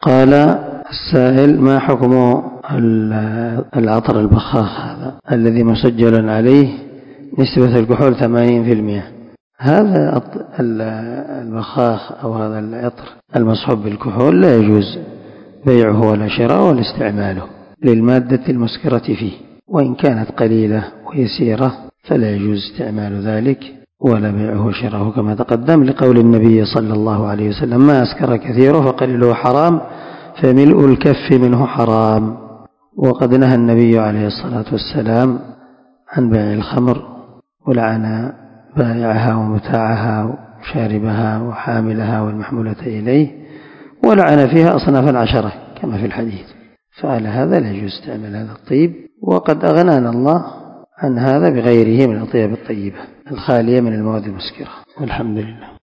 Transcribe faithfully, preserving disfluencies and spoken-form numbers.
قال السائل: ما حكم العطر البخاخ هذا الذي مسجل عليه نسبة الكحول ثمانين بالمئة؟ هذا البخاخ أو هذا العطر المصحوب بالكحول لا يجوز بيعه ولا شراءه ولا استعماله للمادة المسكرة فيه، وإن كانت قليلة ويسيرة فلا يجوز استعمال ذلك ولا بيعه وشراءه، كما تقدم لقول النبي صلى الله عليه وسلم: ما أسكر كثيره فقليله حرام فملء الكف منه حرام. وقد نهى النبي عليه الصلاة والسلام عن بيع الخمر، ولعن بائعها ومتاعها وشاربها وحاملها والمحمولة إليه، ولعن فيها أصناف العشرة كما في الحديث. فعلى هذا لا يجوز استعمال هذا الطيب، وقد أغنانا الله عن هذا بغيره من الأطياب الطيبة الخالية من المواد المسكرة، والحمد لله.